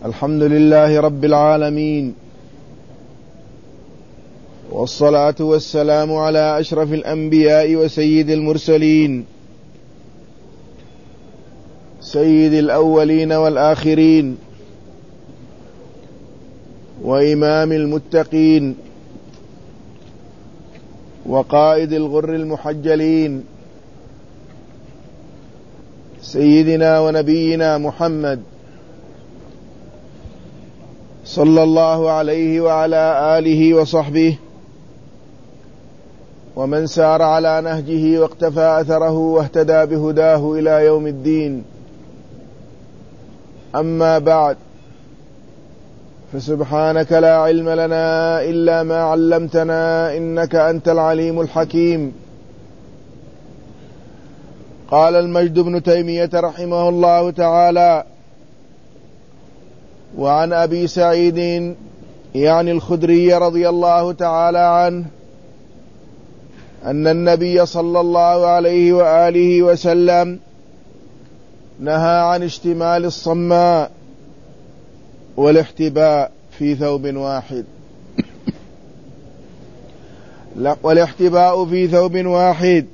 الحمد لله رب العالمين، والصلاة والسلام على أشرف الأنبياء وسيد المرسلين، سيد الأولين والآخرين، وإمام المتقين، وقائد الغر المحجلين، سيدنا ونبينا محمد صلى الله عليه وعلى آله وصحبه ومن سار على نهجه واقتفى أثره واهتدى بهداه إلى يوم الدين. أما بعد، فسبحانك لا علم لنا إلا ما علمتنا إنك أنت العليم الحكيم. قال المجد بن تيمية رحمه الله تعالى: وعن أبي سعيد يعني الخدري رضي الله تعالى عنه أن النبي صلى الله عليه وآله وسلم نهى عن اشتمال الصماء والاحتباء في ثوب واحد والاحتباء في ثوب واحد.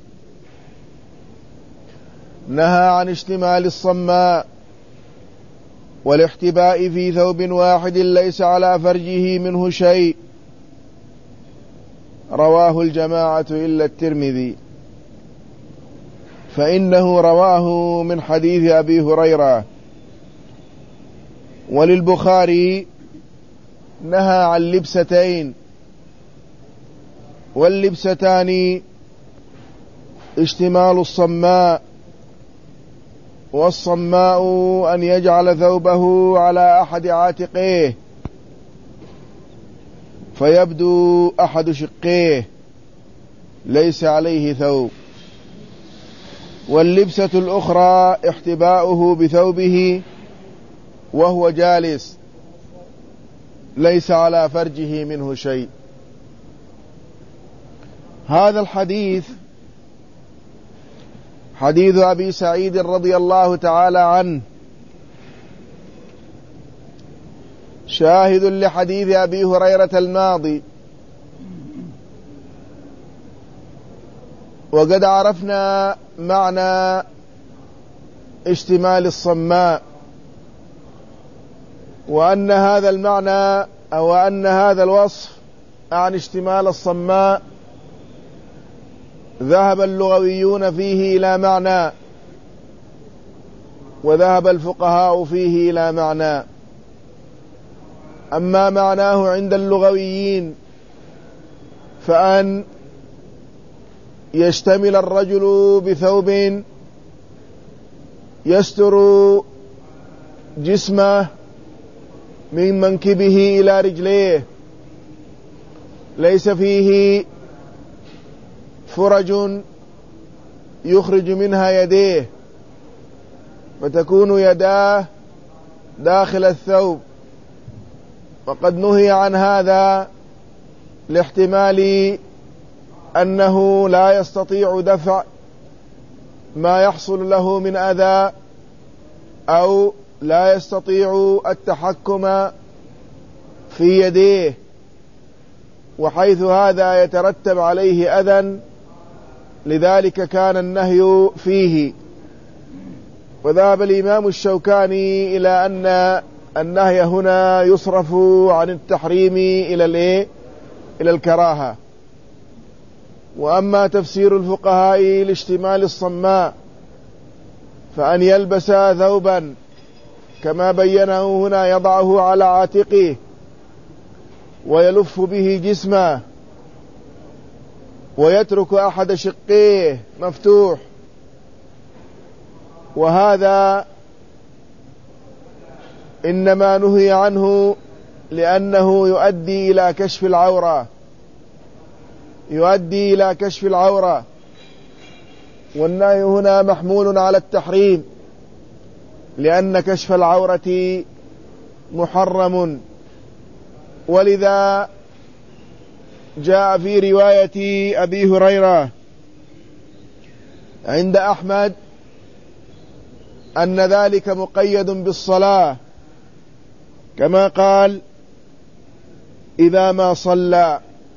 نهى عن اشتمال الصماء والاحتباء في ثوب واحد ليس على فرجه منه شيء. رواه الجماعة إلا الترمذي، فإنه رواه من حديث أبي هريرة. وللبخاري: نهى عن لبستين، واللبستان اشتمال الصماء، والصماء أن يجعل ثوبه على أحد عاتقيه فيبدو أحد شقيه ليس عليه ثوب. واللبسة الأخرى احتباؤه بثوبه وهو جالس ليس على فرجه منه شيء. هذا الحديث حديث أبي سعيد رضي الله تعالى عنه شاهد لحديث أبي هريرة الماضي، وقد عرفنا معنى اشتمال الصماء، وأن هذا المعنى أو أن هذا الوصف عن اشتمال الصماء ذهب اللغويون فيه إلى معنى، وذهب الفقهاء فيه إلى معنى. أما معناه عند اللغويين فأن يشتمل الرجل بثوب يستر جسمه من منكبه إلى رجليه، ليس فيه فرج يخرج منها يديه، فتكون يداه داخل الثوب. وقد نهي عن هذا لاحتمال أنه لا يستطيع دفع ما يحصل له من أذى، أو لا يستطيع التحكم في يديه، وحيث هذا يترتب عليه أذى، لذلك كان النهي فيه. وذهب الإمام الشوكاني إلى أن النهي هنا يصرف عن التحريم إلى الكراهة. وأما تفسير الفقهاء لاشتمال الصماء فأن يلبس ثوبا كما بينه هنا يضعه على عاتقه ويلف به جسمه ويترك أحد شقيه مفتوح، وهذا إنما نهي عنه لأنه يؤدي إلى كشف العورة، والنهي هنا محمول على التحريم، لأن كشف العورة محرم. ولذا جاء في رواية أبي هريرة عند أحمد أن ذلك مقيد بالصلاة، كما قال إذا ما صلى.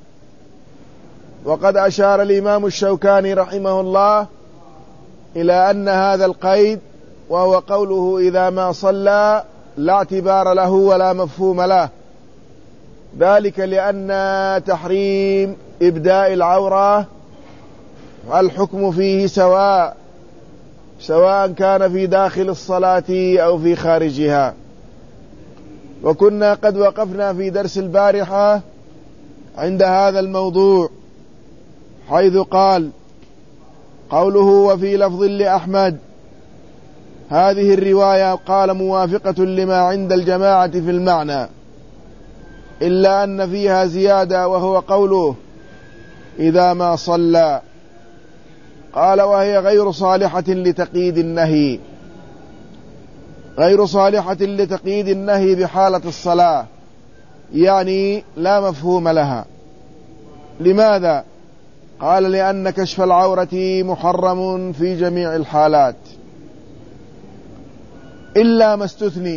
وقد أشار الإمام الشوكاني رحمه الله إلى أن هذا القيد وهو قوله إذا ما صلى لا اعتبار له ولا مفهوم له، ذلك لأن تحريم إبداء العورة الحكم فيه سواء كان في داخل الصلاة أو في خارجها. وكنا قد وقفنا في درس البارحة عند هذا الموضوع، حيث قال قوله وفي لفظ لأحمد، هذه الرواية قال موافقة لما عند الجماعة في المعنى، إلا أن فيها زيادة وهو قوله إذا ما صلى. قال وهي غير صالحة لتقييد النهي، غير صالحة لتقييد النهي بحالة الصلاة، يعني لا مفهوم لها. لماذا؟ قال لأن كشف العورة محرم في جميع الحالات إلا ما استثني.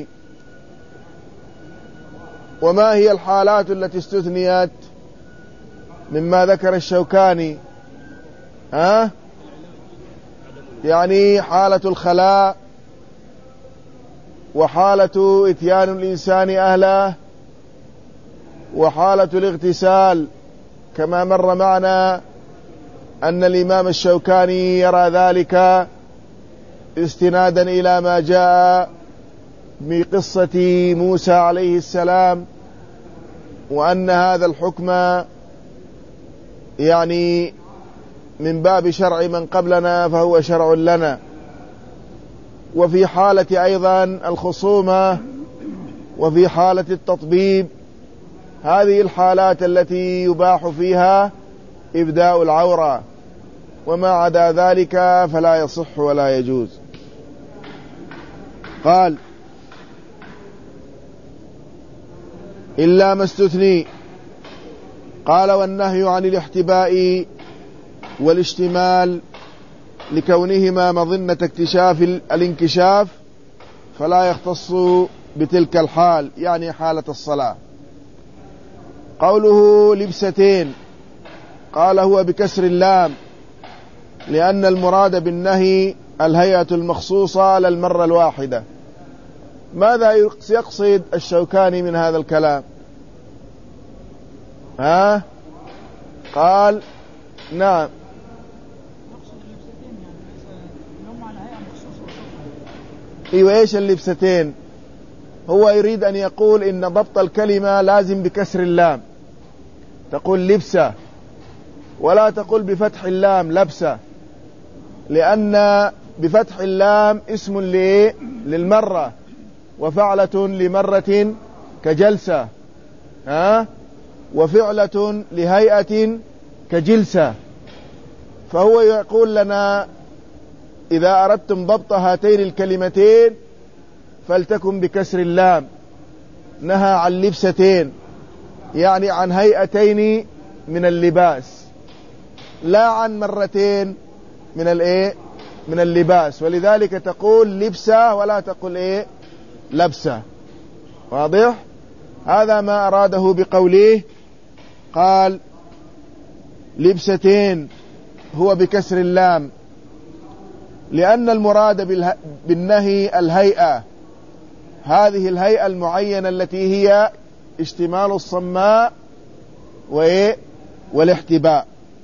وما هي الحالات التي استثنيت مما ذكر الشوكاني؟ يعني حالة الخلاء، وحالة إتيان الإنسان أهله، وحالة الاغتسال، كما مر معنا أن الإمام الشوكاني يرى ذلك استنادا إلى ما جاء بقصة موسى عليه السلام، وأن هذا الحكم يعني من باب شرع من قبلنا فهو شرع لنا. وفي حالة أيضا الخصومة، وفي حالة التطبيب، هذه الحالات التي يباح فيها إبداء العورة، وما عدا ذلك فلا يصح ولا يجوز. قال إلا ما استثني. قال والنهي عن الاحتباء والاشتمال لكونهما مظنة اكتشاف الانكشاف فلا يختص بتلك الحال، يعني حالة الصلاة. قوله لبستين، قال هو بكسر اللام، لأن المراد بالنهي الهيئة المخصوصة للمرة الواحدة. ماذا يقصد الشوكاني من هذا الكلام؟ قال نعم، ايوه ايش اللبستين؟ هو يريد ان يقول ان ضبط الكلمة لازم بكسر اللام، تقول لبسة ولا تقول بفتح اللام لبسة، لأن بفتح اللام اسم للمرة، وفعلة لمرة كجلسة، وفعلة لهيئة كجلسة. فهو يقول لنا إذا أردتم ضبط هاتين الكلمتين فلتكن بكسر اللام. نهى عن لبستين، يعني عن هيئتين من اللباس، لا عن مرتين من اللباس. ولذلك تقول لبسة ولا تقول لبسة. واضح؟ هذا ما أراده بقوله قال لبستين، هو بكسر اللام، لأن المراد بالنهي الهيئة، هذه الهيئة المعينة التي هي اشتمال الصماء والاحتباء.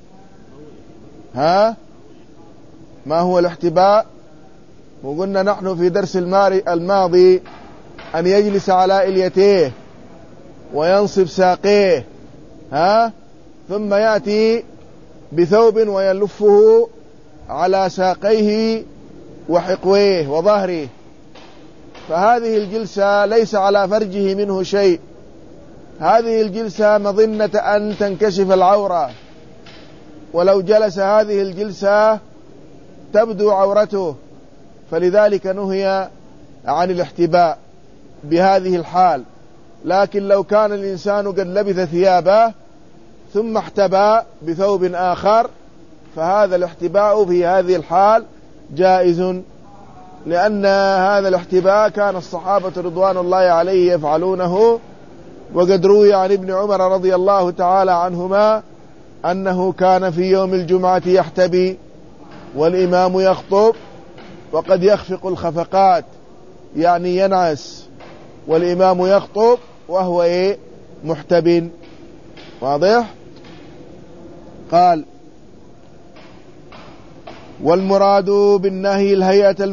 ما هو الاحتباء؟ وقلنا نحن في درس الماضي أن يجلس على إليتيه وينصب ساقيه، ثم يأتي بثوب ويلفه على ساقيه وحقويه وظهره، فهذه الجلسة ليس على فرجه منه شيء، هذه الجلسة مظنة أن تنكشف العورة، ولو جلس هذه الجلسة تبدو عورته، فلذلك نهي عن الاحتباء بهذه الحال. لكن لو كان الإنسان قد لبث ثيابه ثم احتبى بثوب آخر فهذا الاحتباء في هذه الحال جائز لأن هذا الاحتباء كان الصحابة رضوان الله عليه يفعلونه، وقد روي عن ابن عمر رضي الله تعالى عنهما أنه كان في يوم الجمعة يحتبي والإمام يخطب، وقد يخفق الخفقات يعني ينعس، والإمام يخطب وهو محتب. واضح؟ قال: والمراد بالنهي الهيئة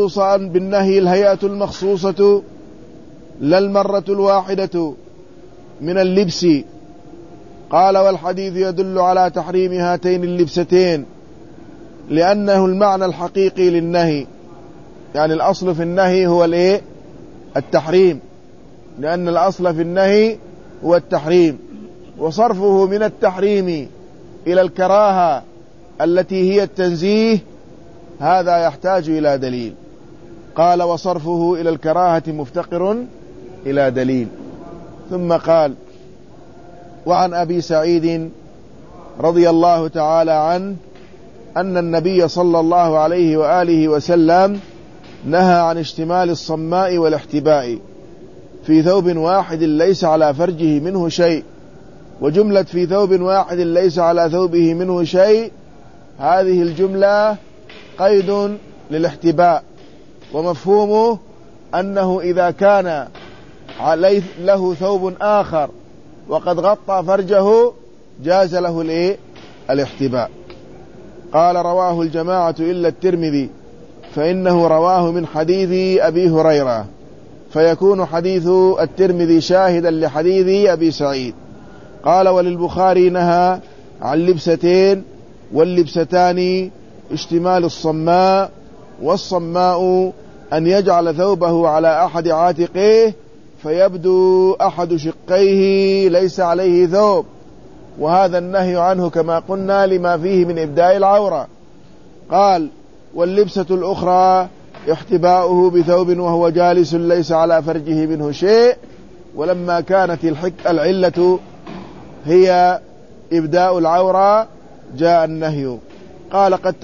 المخصوصة لا المرة الواحدة من اللبس. قال: والحديث يدل على تحريم هاتين اللبستين، لأنه المعنى الحقيقي للنهي، يعني الأصل في النهي هو التحريم، لأن الأصل في النهي هو التحريم، وصرفه من التحريم إلى الكراهة التي هي التنزيه هذا يحتاج إلى دليل. قال: وصرفه إلى الكراهة مفتقر إلى دليل. ثم قال: وعن أبي سعيد رضي الله تعالى عنه أن النبي صلى الله عليه وآله وسلم نهى عن اشتمال الصماء والاحتباء في ثوب واحد ليس على فرجه منه شيء. وجملة في ثوب واحد ليس على ثوبه منه شيء، هذه الجملة قيد للاحتباء، ومفهومه أنه إذا كان له ثوب آخر وقد غطى فرجه جاز له الاحتباء. قال: رواه الجماعة إلا الترمذي، فإنه رواه من حديث أبي هريرة، فيكون حديث الترمذي شاهدا لحديث أبي سعيد. قال: وللبخاري نهى عن لبستين، واللبستان اشتمال الصماء، والصماء أن يجعل ثوبه على أحد عاتقيه فيبدو أحد شقيه ليس عليه ثوب، وهذا النهي عنه كما قلنا لما فيه من إبداء العورة. قال: واللبسة الأخرى احتباؤه بثوب وهو جالس ليس على فرجه منه شيء، ولما كانت العلة هي إبداء العورة جاء النهي. قال: قد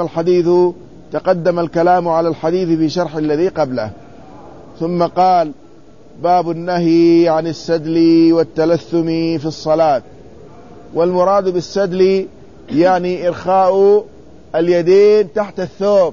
تقدم الكلام على الحديث في شرح الذي قبله. ثم قال: باب النهي عن السدل والتلثم في الصلاة. والمراد بالسدل يعني إرخاء اليدين تحت الثوب،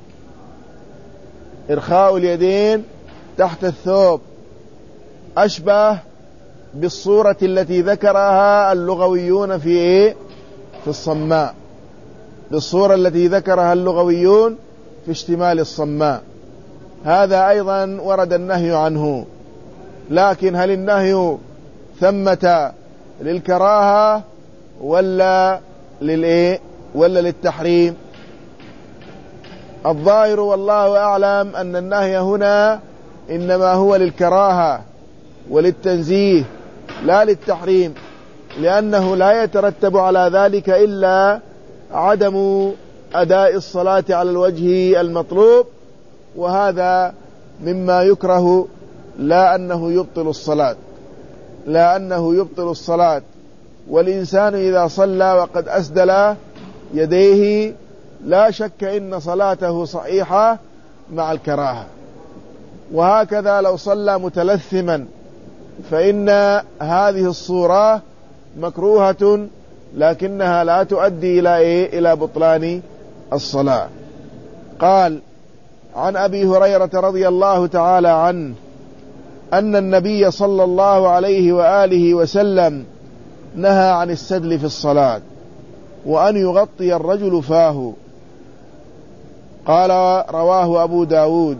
إرخاء اليدين تحت الثوب، أشبه بالصورة التي ذكرها اللغويون في الصماء، بالصورة التي ذكرها اللغويون في اشتمال الصماء. هذا أيضا ورد النهي عنه، لكن هل النهي ثمة للكراهة ولا للتحريم؟ الظاهر والله أعلم أن النهي هنا إنما هو للكراهة وللتنزيه لا للتحريم، لأنه لا يترتب على ذلك إلا عدم أداء الصلاة على الوجه المطلوب، وهذا مما يكره، لا أنه يبطل الصلاة. والإنسان إذا صلى وقد أسدل يديه لا شك إن صلاته صحيحة مع الكراهة. وهكذا لو صلى متلثما فإن هذه الصورة مكروهة، لكنها لا تؤدي إلى بطلان الصلاة. قال: عن أبي هريرة رضي الله تعالى عنه أن النبي صلى الله عليه وآله وسلم نهى عن السدل في الصلاة وأن يغطي الرجل فاه. قال: رواه أبو داود.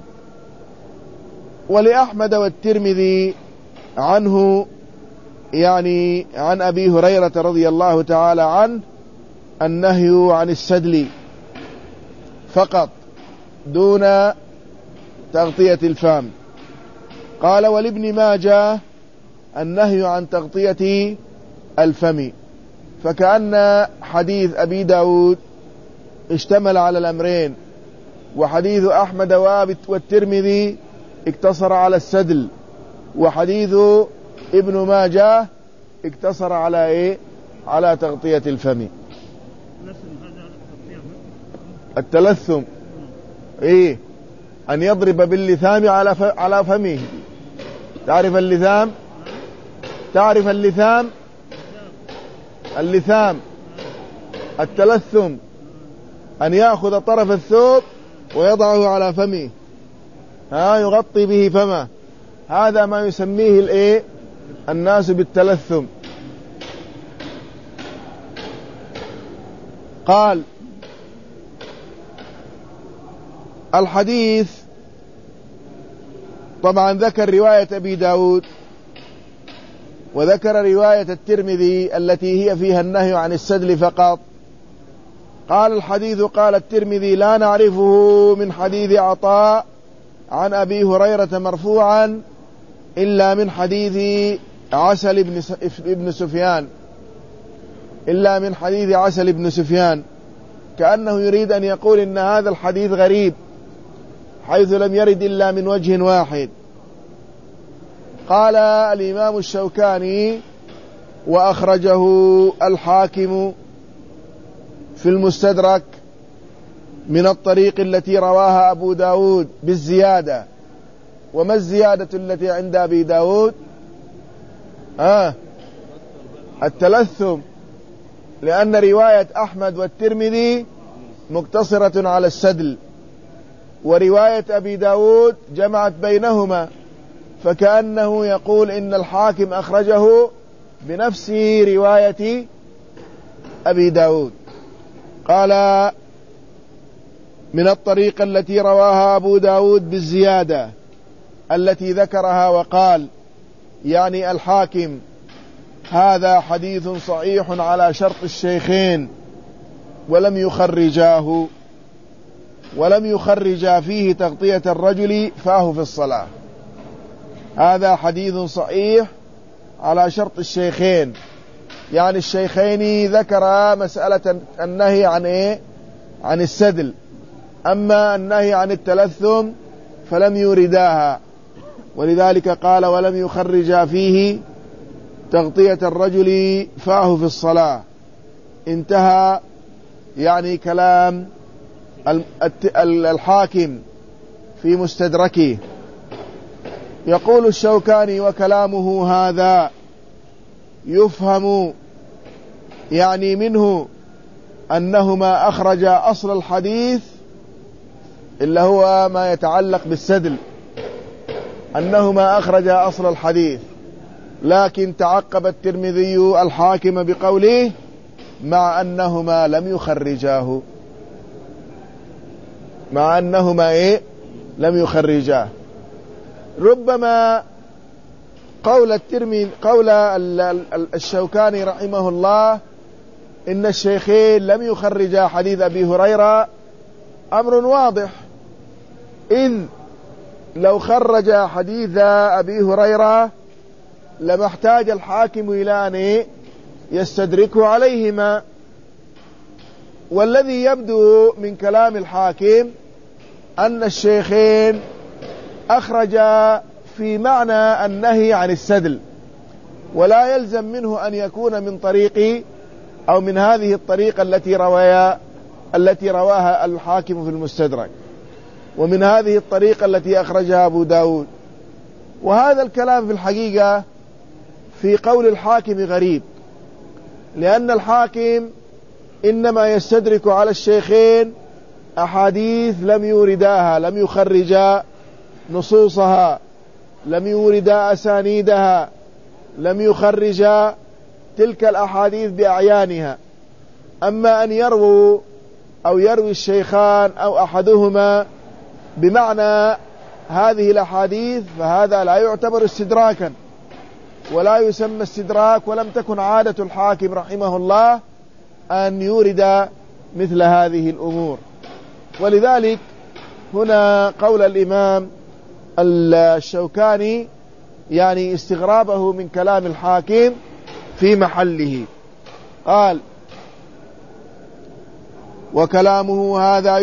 ولأحمد والترمذي عنه، يعني عن أبي هريرة رضي الله تعالى عنه، النهي عن السدل فقط دون تغطية الفم. قال: ولابن ماجه النهي عن تغطية الفم. فكأن حديث أبي داود اشتمل على الأمرين، وحديث أحمد والترمذي اقتصر على السدل، وحديث ابن ماجه اقتصر على على تغطية الفم. التلثم أن يضرب باللثام على فمه. تعرف اللثام؟ تعرف اللثام؟ اللثام التلثم، أن يأخذ طرف الثوب ويضعه على فمه، يغطي به فمه. هذا ما يسميه الناس بالتلثم. قال الحديث طبعا ذكر رواية أبي داود وذكر رواية الترمذي التي هي فيها النهي عن السدل فقط. قال الحديث قال الترمذي لا نعرفه من حديث عطاء عن أبي هريرة مرفوعا إلا من حديث عسل بن سفيان، إلا من حديث عسل بن سفيان، كأنه يريد أن يقول إن هذا الحديث غريب حيث لم يرد إلا من وجه واحد. قال الإمام الشوكاني وأخرجه الحاكم في المستدرك من الطريق التي رواها أبو داود بالزيادة. وما الزيادة التي عند أبي داود؟ التلثم، لأن رواية أحمد والترمذي مقتصرة على السدل، ورواية أبي داود جمعت بينهما، فكأنه يقول إن الحاكم أخرجه بنفس رواية أبي داود. قال من الطريقة التي رواها أبو داود بالزيادة التي ذكرها، وقال يعني الحاكم هذا حديث صحيح على شرط الشيخين ولم يخرجا فيه تغطية الرجل فاه في الصلاة. هذا حديث صحيح على شرط الشيخين، يعني الشيخين ذكر مسألة النهي عن السدل، أما النهي عن التلثم فلم يورداها، ولذلك قال ولم يخرجا فيه تغطية الرجل فاه في الصلاة. انتهى يعني كلام الحاكم في مستدركه. يقول الشوكاني وكلامه هذا يفهم يعني منه أنهما أخرجا أصل الحديث إلا هو ما يتعلق بالسدل، أنهما أخرجا أصل الحديث، لكن تعقب الترمذي الحاكم بقوله مع أنهما لم يخرجاه، مع أنهما لم يخرجاه. ربما قول الشوكاني رحمه الله إن الشيخين لم يخرجا حديث أبي هريرة أمر واضح، إذ لو خرج حديث أبي هريرة لما احتاج الحاكم إلى أن يستدركه عليهما. والذي يبدو من كلام الحاكم أن الشيخين أخرجا في معنى النهي عن السدل، ولا يلزم منه أن يكون من طريق أو من هذه الطريقة التي رواها الحاكم في المستدرك، ومن هذه الطريقة التي أخرجها أبو داود. وهذا الكلام في الحقيقة في قول الحاكم غريب، لأن الحاكم إنما يستدرك على الشيخين أحاديث لم يورداها، لم يخرجا نصوصها، لم يوردا أسانيدها، لم يخرجا تلك الأحاديث بأعيانها. أما أن يروي الشيخان أو أحدهما بمعنى هذه الأحاديث فهذا لا يعتبر استدراكا ولا يسمى استدراك، ولم تكن عادة الحاكم رحمه الله أن يورد مثل هذه الأمور. ولذلك هنا قول الإمام الشوكاني يعني استغرابه من كلام الحاكم في محله. قال وكلامه هذا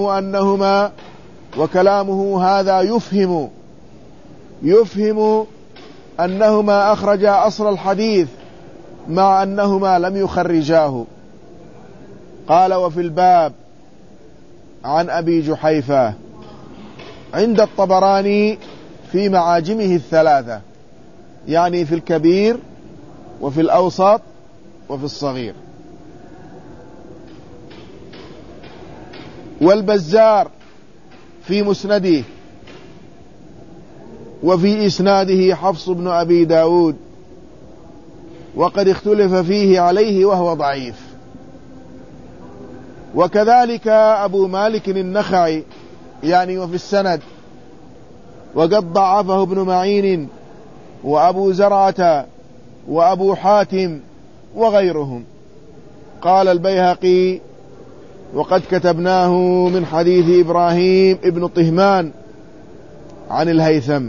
يفهم أنهما أخرجا أصل الحديث مع أنهما لم يخرجاه. قال وفي الباب عن أبي جحيفة عند الطبراني في معاجمه الثلاثة، يعني في الكبير وفي الأوسط وفي الصغير. والبزار في مسنده، وفي إسناده حفص بن أبي داود، وقد اختلف فيه عليه وهو ضعيف. وكذلك أبو مالك النخعي يعني وفي السند، وقد ضعفه ابن معين وأبو زرعة وأبو حاتم وغيرهم. قال البيهقي: وقد كتبناه من حديث إبراهيم ابن طهمان عن الهيثم،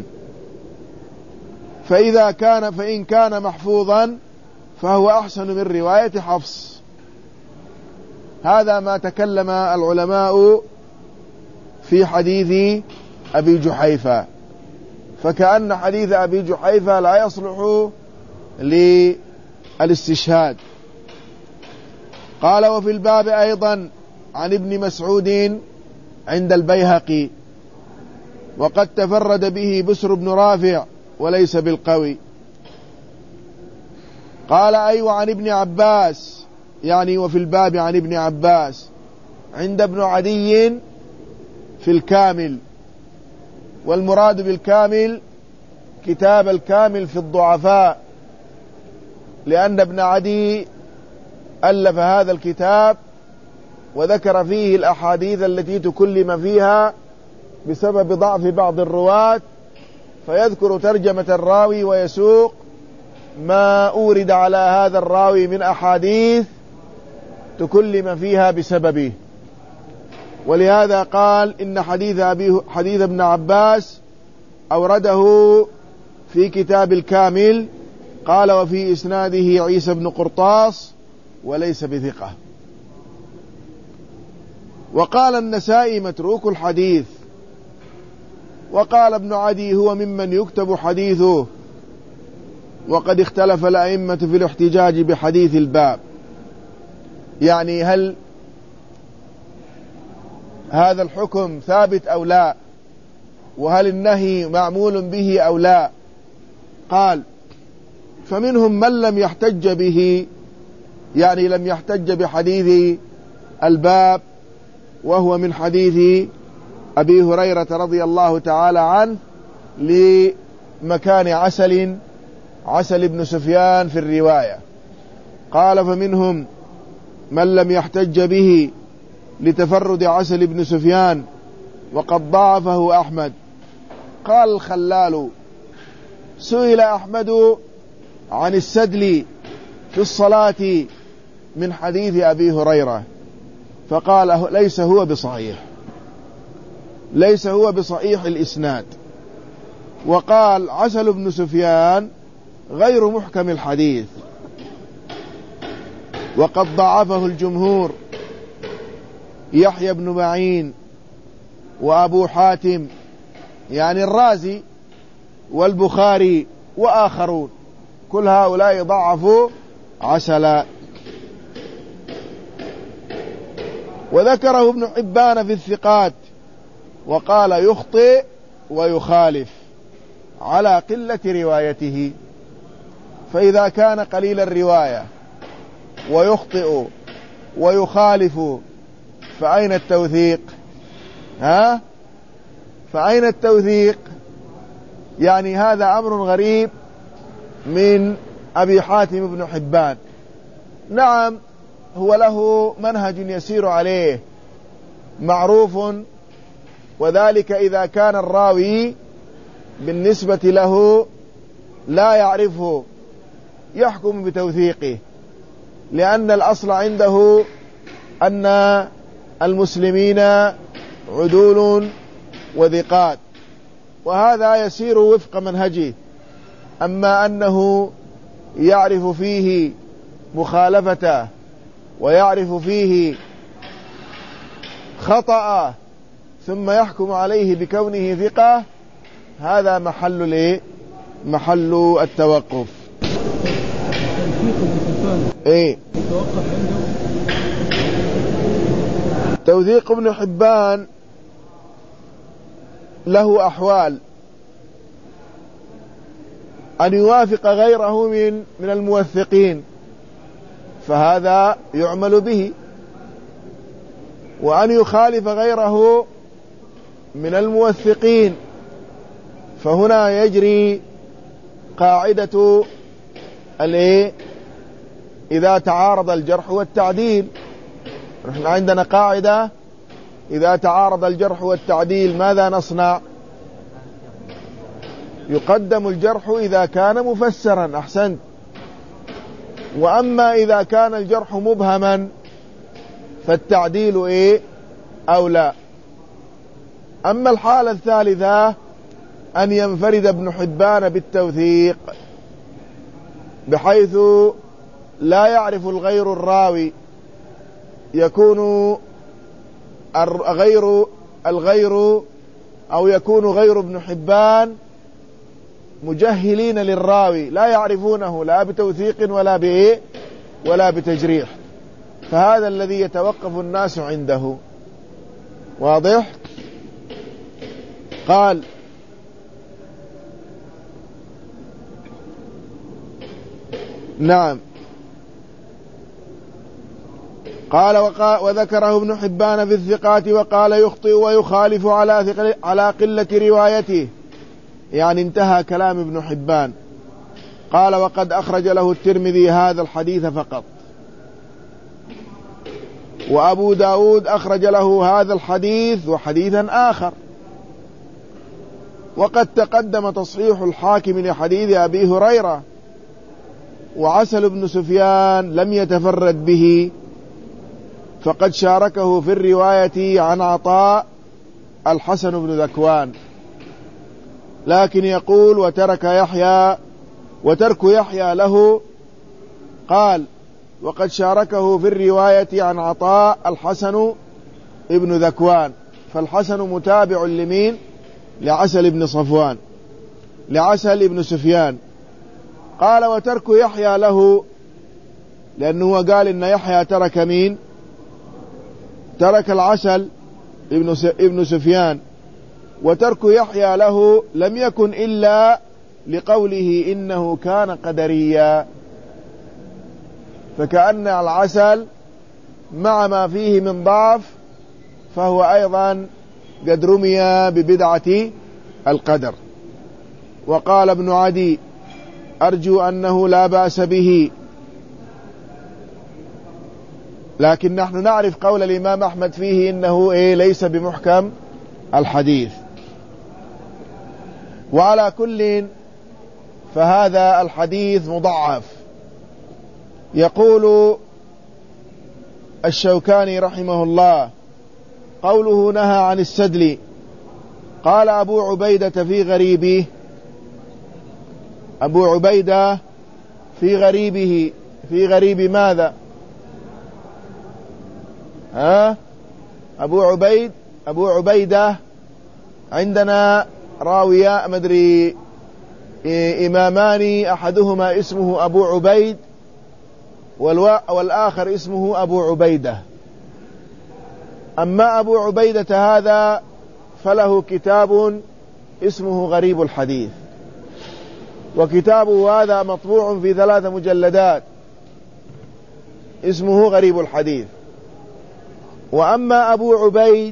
فإن كان محفوظا فهو أحسن من رواية حفص. هذا ما تكلم العلماء في حديث أبي جحيفة، فكأن حديث أبي جحيفة لا يصلح للاستشهاد. قال: وفي الباب أيضا عن ابن مسعود عند البيهقي، وقد تفرد به بسر بن رافع وليس بالقوي. قال: أيوة عن ابن عباس، يعني وفي الباب عن ابن عباس عند ابن عدي في الكامل، والمراد بالكامل كتاب الكامل في الضعفاء، لأن ابن عدي ألف هذا الكتاب وذكر فيه الأحاديث التي تكلم فيها بسبب ضعف بعض الرواة، فيذكر ترجمة الراوي ويسوق ما أورد على هذا الراوي من أحاديث تكلم فيها بسببه. ولهذا قال إن حديث ابن عباس أورده في كتاب الكامل. قال: وفي إسناده عيسى بن قرطاس وليس بثقة. وقال النسائي: متروك الحديث. وقال ابن عدي: هو ممن يكتب حديثه. وقد اختلف الأئمة في الاحتجاج بحديث الباب، يعني هل هذا الحكم ثابت أو لا، وهل النهي معمول به أو لا. قال: فمنهم من لم يحتج به، يعني لم يحتج بحديث الباب، وهو من حديث أبي هريرة رضي الله تعالى عنه لمكان عسل ابن سفيان في الرواية. قال: فمنهم من لم يحتج به لتفرد عسل ابن سفيان، وقد ضعفه أحمد. قال الخلال: سئل أحمد عن السدل في الصلاة من حديث أبي هريرة، فقال: ليس هو بصحيح الإسناد. وقال: عسل بن سفيان غير محكم الحديث، وقد ضعفه الجمهور، يحيى بن معين وأبو حاتم يعني الرازي والبخاري وآخرون، كل هؤلاء ضعفوا عسلا. وذكره ابن حبان في الثقات، وقال: يخطئ ويخالف على قلة روايته. فإذا كان قليل الرواية ويخطئ ويخالف فأين التوثيق؟ فأين التوثيق؟ يعني هذا أمر غريب من أبي حاتم بن حبان. نعم، هو له منهج يسير عليه معروف، وذلك إذا كان الراوي بالنسبة له لا يعرفه يحكم بتوثيقه، لأن الأصل عنده أن المسلمين عدول وثقات، وهذا يسير وفق منهجه. أما أنه يعرف فيه مخالفته ويعرف فيه خطأ ثم يحكم عليه بكونه ثقة، هذا محل التوقف. توثيق ابن حبان له أحوال أن يوافق غيره من الموثقين فهذا يعمل به، وأن يخالف غيره من الموثقين فهنا يجري قاعدة إذا تعارض الجرح والتعديل. نحن عندنا قاعدة إذا تعارض الجرح والتعديل ماذا نصنع؟ يقدم الجرح إذا كان مفسرا، أحسنت. وأما إذا كان الجرح مبهما فالتعديل أولى. أما الحالة الثالثة أن ينفرد ابن حبان بالتوثيق بحيث لا يعرف الغير الراوي، يكون الغير أو يكون غير ابن حبان مجهلين للراوي لا يعرفونه لا بتوثيق ولا بتجريح، فهذا الذي يتوقف الناس عنده. واضح؟ قال نعم. قال وذكره ابن حبان في الثقات وقال يخطئ ويخالف على قلة روايته، يعني انتهى كلام ابن حبان. قال وقد أخرج له الترمذي هذا الحديث فقط، وأبو داود أخرج له هذا الحديث وحديثا آخر، وقد تقدم تصحيح الحاكم لحديث أبي هريرة، وعسل بن سفيان لم يتفرد به فقد شاركه في الرواية عن عطاء الحسن بن ذكوان، لكن يقول وترك يحيى له. قال وقد شاركه في الرواية عن عطاء الحسن ابن ذكوان، فالحسن متابع لمين؟ لعسل بن سفيان. قال وترك يحيى له لأنه قال إن يحيى ترك مين؟ ترك العسل ابن سفيان. وترك يحيى له لم يكن إلا لقوله إنه كان قدريا، فكأن العسل مع ما فيه من ضعف فهو أيضا قد رمي ببدعة القدر. وقال ابن عدي أرجو أنه لا بأس به، لكن نحن نعرف قول الإمام أحمد فيه إنه ليس بمحكم الحديث. وعلى كل فهذا الحديث مضعف. يقول الشوكاني رحمه الله قوله نهى عن السدل، قال أبو عبيدة في غريبه، أبو عبيدة في غريبه، في غريب ماذا؟ أبو عبيدة عندنا راوية مدري إمامان، أحدهما اسمه أبو عبيد والآخر اسمه أبو عبيدة. أما أبو عبيدة هذا فله كتاب اسمه غريب الحديث، وكتابه هذا مطبوع في 3 مجلدات اسمه غريب الحديث. وأما أبو عبيد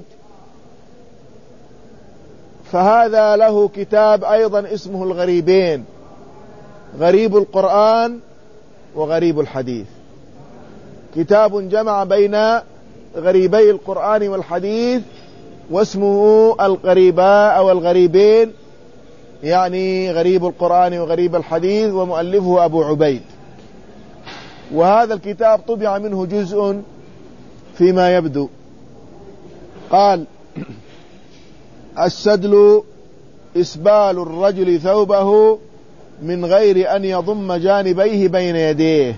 فهذا له كتاب أيضا اسمه الغريبين، غريب القرآن وغريب الحديث، كتاب جمع بين غريبي القرآن والحديث، واسمه الغريباء أو الغريبين، يعني غريب القرآن وغريب الحديث، ومؤلفه أبو عبيد. وهذا الكتاب طبع منه جزء فيما يبدو. قال السدل إسبال الرجل ثوبه من غير أن يضم جانبيه بين يديه.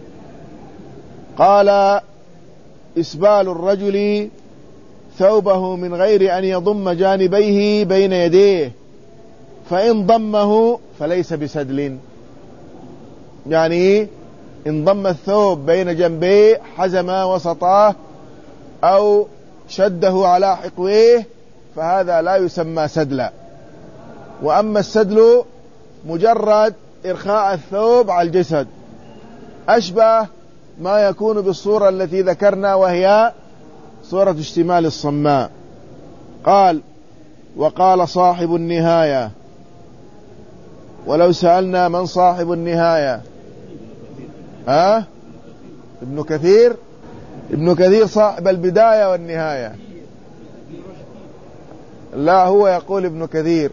قال إسبال الرجل ثوبه من غير أن يضم جانبيه بين يديه، فإن ضمه فليس بسدل، يعني إن ضم الثوب بين جنبيه حزم وسطاه أو شده على حقويه فهذا لا يسمى سدلا. وأما السدل مجرد إرخاء الثوب على الجسد، أشبه ما يكون بالصورة التي ذكرنا وهي صورة اشتمال الصماء. قال: وقال صاحب النهاية. ولو سألنا من صاحب النهاية؟ ابن كثير. ابن كثير صاحب البداية والنهاية. لا، هو يقول ابن كثير،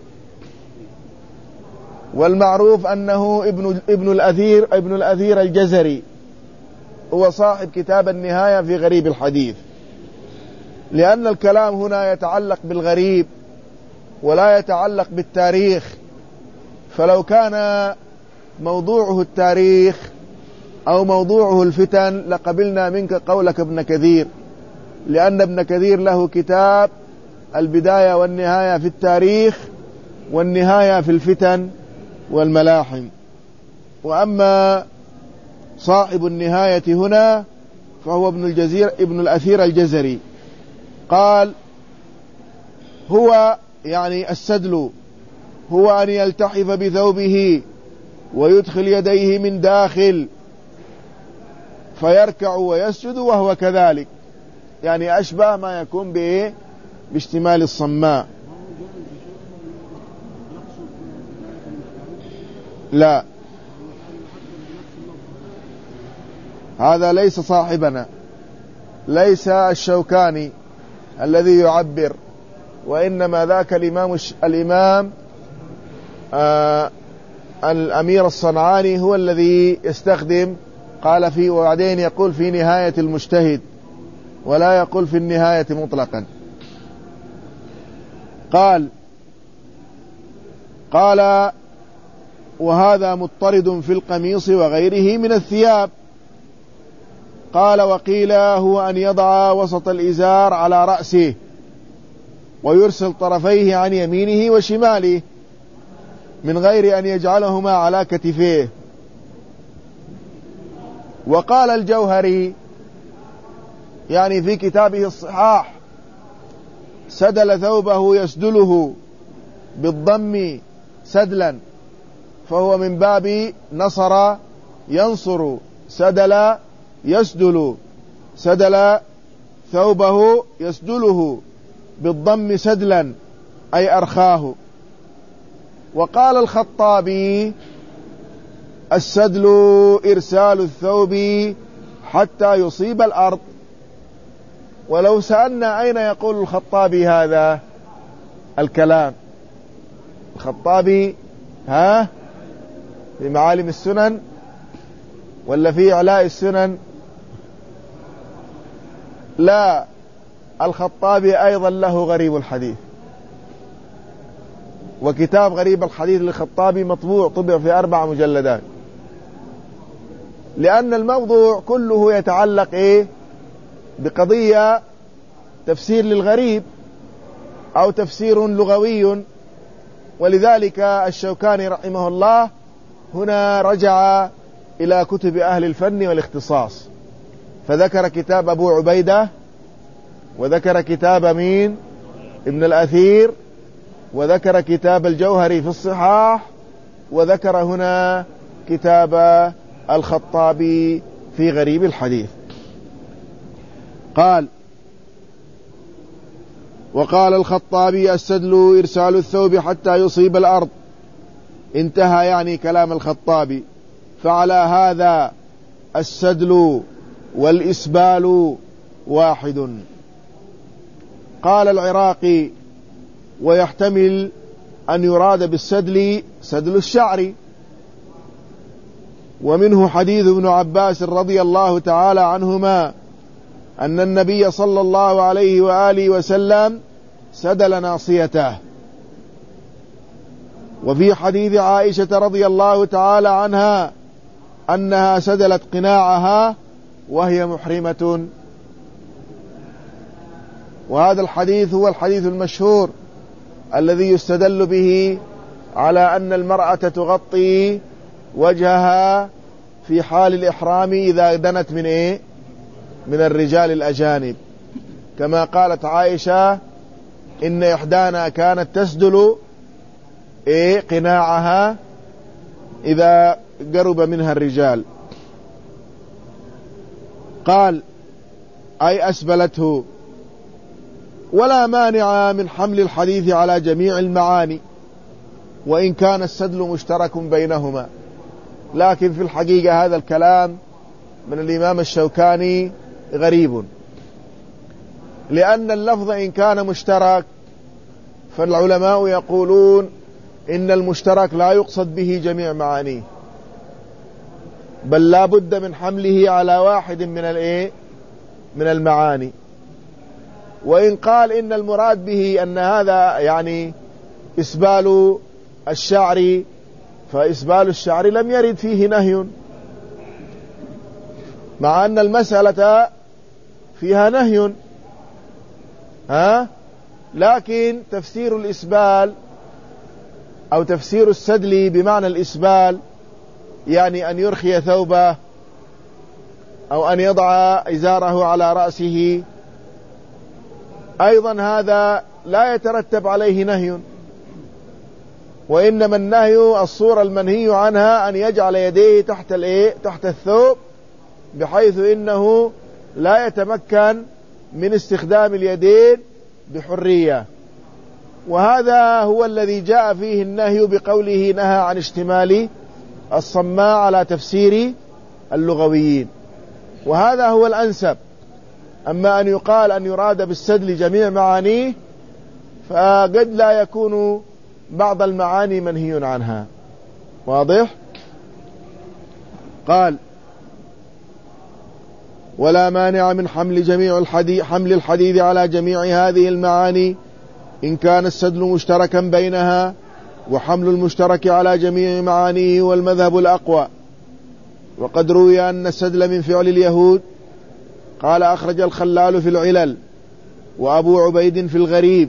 والمعروف أنه ابن الأثير الجزري هو صاحب كتاب النهاية في غريب الحديث، لأن الكلام هنا يتعلق بالغريب ولا يتعلق بالتاريخ. فلو كان موضوعه التاريخ أو موضوعه الفتن لقبلنا منك قولك ابن كثير، لأن ابن كثير له كتاب البداية والنهاية في التاريخ والنهاية في الفتن والملاحم. وأما صاحب النهاية هنا فهو ابن الأثير الجزري. قال: هو يعني السدل هو أن يلتحف بثوبه ويدخل يديه من داخل فيركع ويسجد وهو كذلك، يعني أشبه ما يكون باشتمال الصماء. لا، هذا ليس صاحبنا، ليس الشوكاني الذي يعبر، وإنما ذاك الإمام الأمير الصنعاني هو الذي يستخدم. قال فيه، وبعدين يقول في نهاية المجتهد ولا يقول في النهاية مطلقا. قال: وهذا مضطرد في القميص وغيره من الثياب. قال: وقيل هو أن يضع وسط الإزار على رأسه ويرسل طرفيه عن يمينه وشماله من غير أن يجعلهما على كتفيه. وقال الجوهري يعني في كتابه الصحاح: سدل ثوبه يسدله بالضم سدلا، فهو من باب نصر ينصر. سدل يسدل، سدل ثوبه يسدله بالضم سدلا أي أرخاه. وقال الخطابي: السدل إرسال الثوب حتى يصيب الأرض. ولو سألنا أين يقول الخطابي هذا الكلام؟ الخطابي في معالم السنن ولا في إعلاء السنن؟ لا، الخطابي أيضا له غريب الحديث، وكتاب غريب الحديث للخطابي مطبوع، طبع في 4 مجلدات، لأن الموضوع كله يتعلق بقضية تفسير للغريب أو تفسير لغوي. ولذلك الشوكاني رحمه الله هنا رجع إلى كتب أهل الفن والاختصاص، فذكر كتاب أبو عبيدة، وذكر كتاب ابن الأثير، وذكر كتاب الجوهري في الصحاح، وذكر هنا كتاب الخطابي في غريب الحديث. وقال الخطابي: السدل إرسال الثوب حتى يصيب الأرض. انتهى يعني كلام الخطابي. فعلى هذا السدل والإسبال واحد. قال العراقي: ويحتمل أن يراد بالسدل سدل الشعر. ومنه حديث ابن عباس رضي الله تعالى عنهما أن النبي صلى الله عليه وآله وسلم سدل ناصيته. وفي حديث عائشة رضي الله تعالى عنها أنها سدلت قناعها وهي محرمة. وهذا الحديث هو الحديث المشهور الذي يستدل به على أن المرأة تغطي وجهها في حال الإحرام إذا دنت من الرجال الأجانب، كما قالت عائشة إن إحدانا كانت تسدل قناعها إذا قرب منها الرجال. قال أي أسبلته. ولا مانع من حمل الحديث على جميع المعاني وإن كان السدل مشترك بينهما. لكن في الحقيقة هذا الكلام من الإمام الشوكاني غريب، لأن اللفظ إن كان مشترك فالعلماء يقولون إن المشترك لا يقصد به جميع معانيه، بل لا بد من حمله على واحد من المعاني. وإن قال إن المراد به أن هذا يعني إسبال الشعر، فإسبال الشعر لم يرد فيه نهي، مع أن المسألة فيها نهي، لكن تفسير الإسبال أو تفسير السدل بمعنى الإسبال يعني أن يرخي ثوبه أو أن يضع إزاره على رأسه، أيضا هذا لا يترتب عليه نهي، وإنما النهي الصورة المنهي عنها أن يجعل يديه تحت الثوب بحيث إنه لا يتمكن من استخدام اليدين بحرية. وهذا هو الذي جاء فيه النهي بقوله نهى عن اشتمال الصماء على تفسير اللغويين، وهذا هو الأنسب. أما أن يقال أن يراد بالسدل جميع معانيه فقد لا يكون بعض المعاني منهي عنها. واضح؟ قال ولا مانع من حمل الحديث على جميع هذه المعاني إن كان السدل مشتركا بينها، وحمل المشترك على جميع معانيه هو المذهب الأقوى. وقد روي أن السدل من فعل اليهود. قال أخرج الخلال في العلل وأبو عبيد في الغريب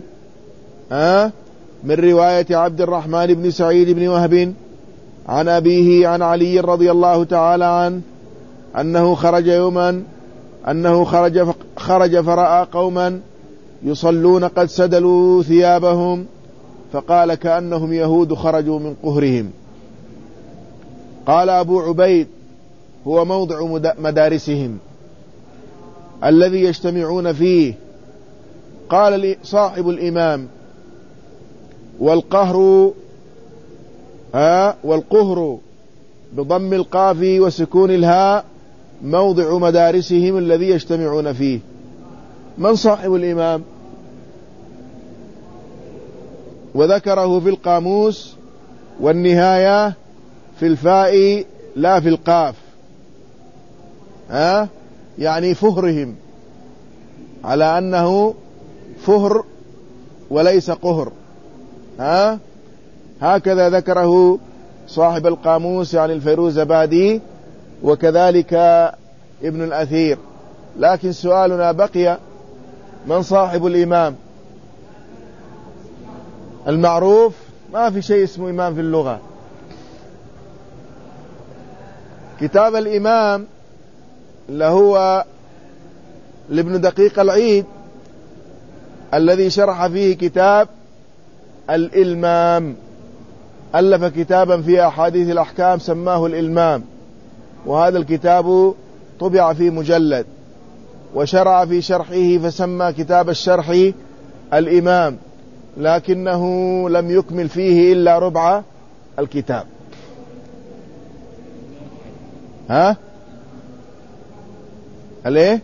من رواية عبد الرحمن بن سعيد بن وهب عن أبيه عن علي رضي الله تعالى عنه أنه خرج يوما خرج فرأى قوما يصلون قد سدلوا ثيابهم، فقال كأنهم يهود خرجوا من قهرهم. قال أبو عبيد هو موضع مدارسهم الذي يجتمعون فيه. قال صاحب الإمام والقهر بضم القاف وسكون الهاء موضع مدارسهم الذي يجتمعون فيه. من صاحب الإمام؟ وذكره في القاموس والنهاية في الفاء لا في القاف، يعني فهرهم، على أنه فهر وليس قهر. هكذا ذكره صاحب القاموس يعني الفيروزبادي، وكذلك ابن الأثير. لكن سؤالنا بقي: من صاحب الإمام؟ المعروف ما في شيء اسمه إمام في اللغة. كتاب الإمام اللي هو لابن دقيق العيد الذي شرح فيه كتاب الإلمام، ألف كتابا في أحاديث الأحكام سماه الإلمام، وهذا الكتاب طبع في مجلد، وشرع في شرحه فسمى كتاب الشرح الإمام، لكنه لم يكمل فيه إلا ربع الكتاب. ليه؟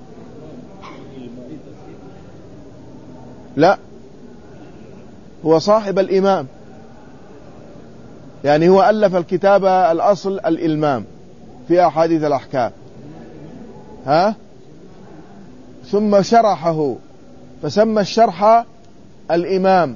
لا، هو صاحب الإمام، يعني هو ألف الكتاب الأصل الإلمام في أحاديث الأحكام، ثم شرحه فسمى الشرح الإمام،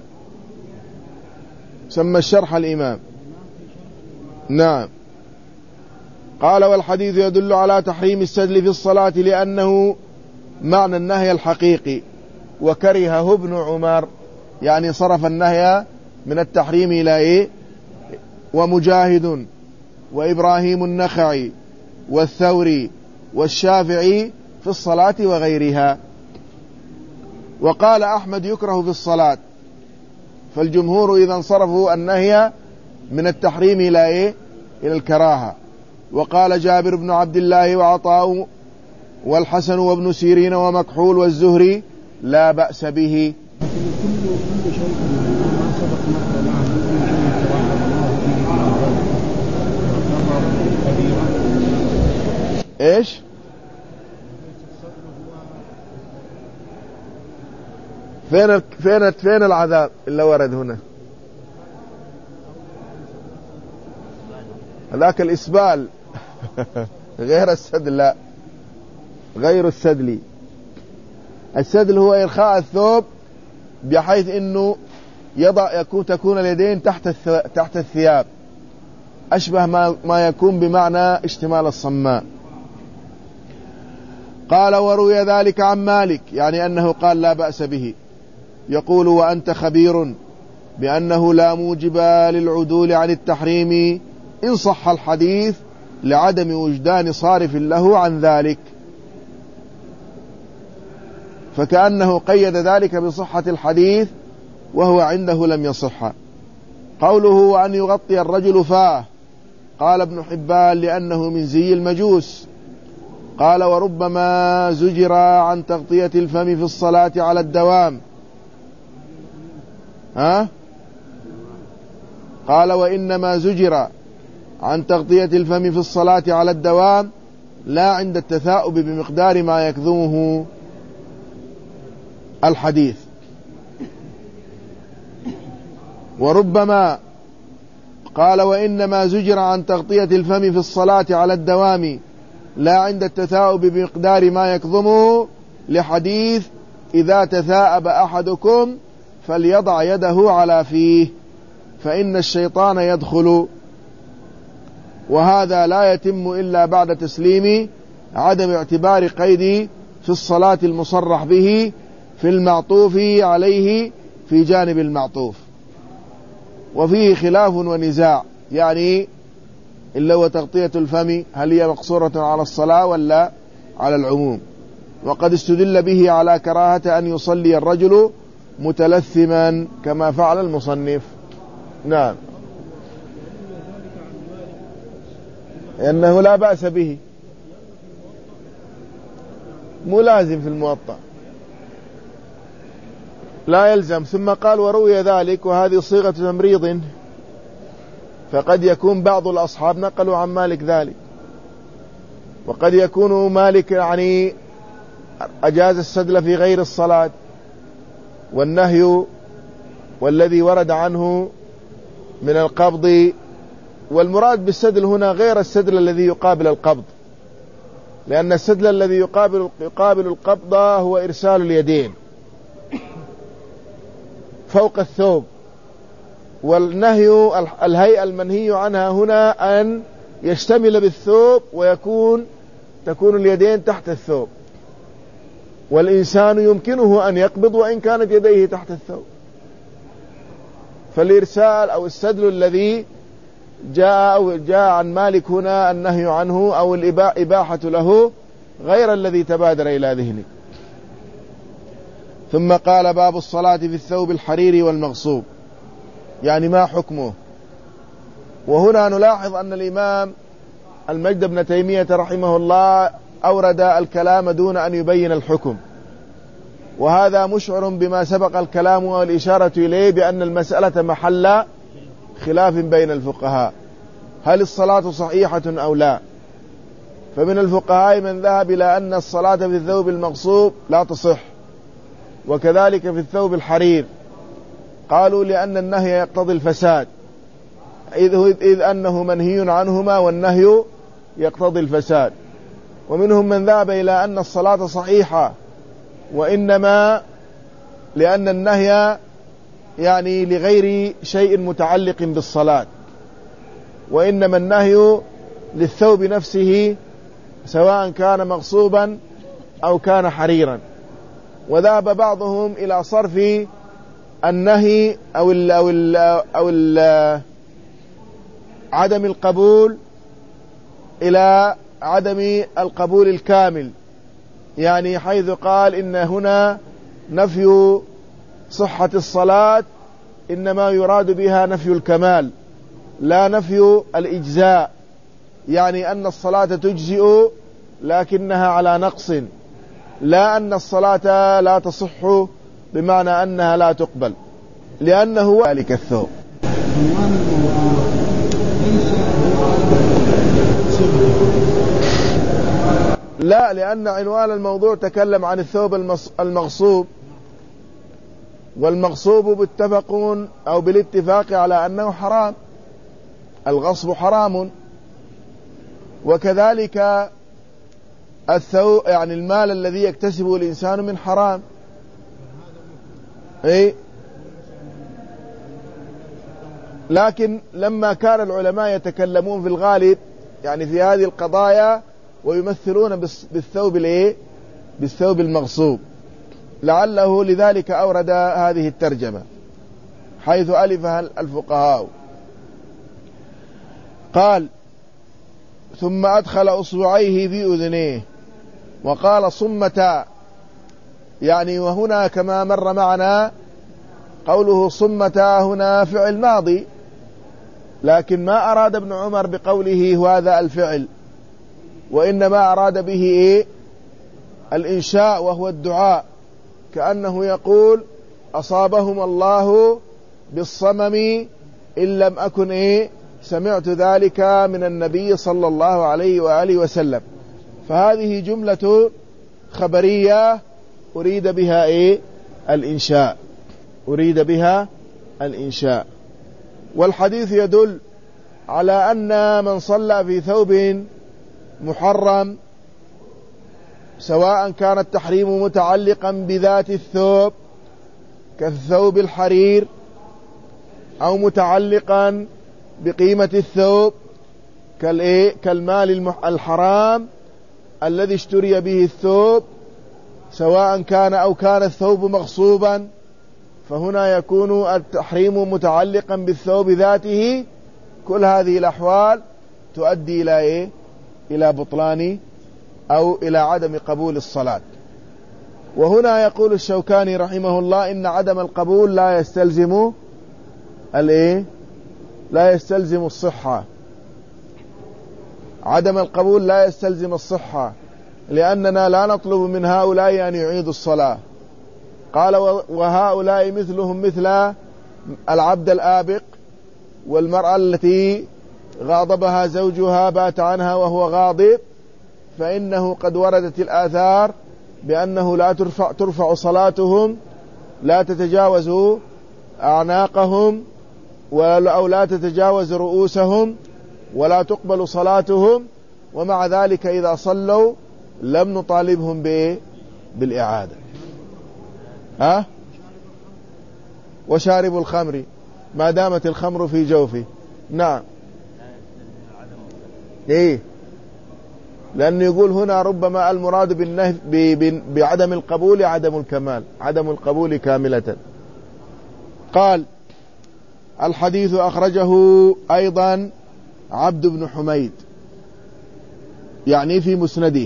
سمى الشرح الإمام. نعم. قال: والحديث يدل على تحريم السدل في الصلاة لأنه معنى النهي الحقيقي، وكرهه ابن عمر، يعني صرف النهي من التحريم إلى إيه؟ ومجاهد وإبراهيم النخعي والثوري والشافعي في الصلاة وغيرها. وقال أحمد يكره في الصلاة. فالجمهور إذا انصرفوا النهي من التحريم إلى إيه؟ إلى الكراهة. وقال جابر بن عبد الله وعطاء والحسن وابن سيرين ومكحول والزهري لا بأس به. كل شيء ما سبق مثلا ايش؟ فين العذاب اللي ورد هنا؟ ذاك الإسبال غير السدل. لا، غير السدل. السدل هو إرخاء الثوب بحيث أنه تكون اليدين تحت الثياب، أشبه ما يكون بمعنى اشتمال الصماء. قال وروي ذلك عن مالك، يعني أنه قال لا بأس به. يقول وأنت خبير بأنه لا موجب للعدول عن التحريم إن صح الحديث لعدم وجدان صارف له عن ذلك. فكأنه قيد ذلك بصحة الحديث وهو عنده لم يصح. قوله وأن يغطي الرجل فاه، قال ابن حبان لأنه من زي المجوس. قال وربما زجر عن تغطية الفم في الصلاة على الدوام. قال وإنما زجر عن تغطية الفم في الصلاة على الدوام لا عند التثاؤب بمقدار ما يكظمه الحديث. وربما قال وإنما زجر عن تغطية الفم في الصلاة على الدوام لا عند التثاؤب بمقدار ما يكظمه لحديث إذا تثاءب أحدكم فليضع يده على فيه فإن الشيطان يدخل. وهذا لا يتم إلا بعد تسليم عدم اعتبار قيد في الصلاة المصرح به في المعطوف عليه في جانب المعطوف. وفيه خلاف ونزاع، يعني إلا وتغطية الفم هل هي مقصورة على الصلاة ولا على العموم. وقد استدل به على كراهة أن يصلي الرجل متلثما كما فعل المصنف. نعم، إنه لا بأس به، مو لازم في الموطأ، لا يلزم. ثم قال وروي ذلك، وهذه صيغة تمريض، فقد يكون بعض الأصحاب نقلوا عن مالك ذلك، وقد يكون مالك يعني أجاز السدل في غير الصلاة، والنهي والذي ورد عنه من القبض. والمراد بالسدل هنا غير السدل الذي يقابل القبض، لأن السدل الذي يقابل القبض هو إرسال اليدين فوق الثوب. والنهي الهيئة المنهي عنها هنا أن يشتمل بالثوب تكون اليدين تحت الثوب، والإنسان يمكنه أن يقبض وإن كانت يديه تحت الثوب. فالإرسال أو السدل الذي جاء عن مالك هنا النهي عنه أو الإباحة له غير الذي تبادر إلى ذهنه. ثم قال باب الصلاة في الثوب الحريري والمغصوب، يعني ما حكمه. وهنا نلاحظ أن الإمام المجد بن تيمية رحمه الله أورد الكلام دون أن يبين الحكم، وهذا مشعر بما سبق الكلام والإشارة إليه بأن المسألة محل خلاف بين الفقهاء، هل الصلاة صحيحة أو لا؟ فمن الفقهاء من ذهب إلى أن الصلاة في الثوب المغصوب لا تصح، وكذلك في الثوب الحرير. قالوا لأن النهي يقتضي الفساد، إذ أنه منهي عنهما والنهي يقتضي الفساد. ومنهم من ذهب إلى أن الصلاة صحيحة، وإنما لأن النهي يعني لغير شيء متعلق بالصلاة، وإنما النهي للثوب نفسه سواء كان مغصوبا أو كان حريرا. وذهب بعضهم إلى صرف النهي أو عدم القبول إلى عدم القبول الكامل، يعني حيث قال إن هنا نفي صحة الصلاة إنما يراد بها نفي الكمال لا نفي الإجزاء، يعني أن الصلاة تجزئ لكنها على نقص، لا أن الصلاة لا تصح بمعنى أنها لا تقبل، لأنه ذلك الثوب. لا، لأن عنوان الموضوع تكلم عن الثوب المغصوب، والمغصوب متفقون أو بالاتفاق على أنه حرام، الغصب حرام، وكذلك الثوب يعني المال الذي يكتسبه الإنسان من حرام. لكن لما كان العلماء يتكلمون في الغالب يعني في هذه القضايا ويمثلون بالثوب المغصوب، لعله لذلك أورد هذه الترجمة حيث ألفها الفقهاء. قال: ثم أدخل أصبعيه في أذنيه، وقال صمتا، يعني وهنا كما مر معنا قوله صمتا هنا فعل ماضي، لكن ما أراد ابن عمر بقوله هذا الفعل، وإنما أراد به الإنشاء وهو الدعاء، كأنه يقول أصابهم الله بالصمم إن لم أكن سمعت ذلك من النبي صلى الله عليه وآله وسلم. فهذه جملة خبرية أريد بها الإنشاء، أريد بها الإنشاء. والحديث يدل على أن من صلى في ثوب محرم، سواء كان التحريم متعلقا بذات الثوب كالثوب الحرير، أو متعلقا بقيمة الثوب كالمال الحرام الذي اشتري به الثوب، سواء كان الثوب مغصوبا، فهنا يكون التحريم متعلقا بالثوب ذاته. كل هذه الأحوال تؤدي إلى بطلان أو إلى عدم قبول الصلاة. وهنا يقول الشوكاني رحمه الله إن عدم القبول لا يستلزم الصحة. عدم القبول لا يستلزم الصحة، لأننا لا نطلب من هؤلاء أن يعيدوا الصلاة. قال: وهؤلاء مثلهم مثل العبد الآبق والمرأة التي غاضبها زوجها بات عنها وهو غاضب، فإنه قد وردت الآثار بأنه لا ترفع صلاتهم، لا تتجاوز أعناقهم أو لا تتجاوز رؤوسهم، ولا تقبل صلاتهم، ومع ذلك إذا صلوا لم نطالبهم بالإعادة. وشارب الخمر ما دامت الخمر في جوفه. نعم، لأنه يقول هنا ربما المراد بالنهي بعدم القبول عدم الكمال، عدم القبول كاملة. قال: الحديث أخرجه أيضا عبد بن حميد، يعني في مسنده،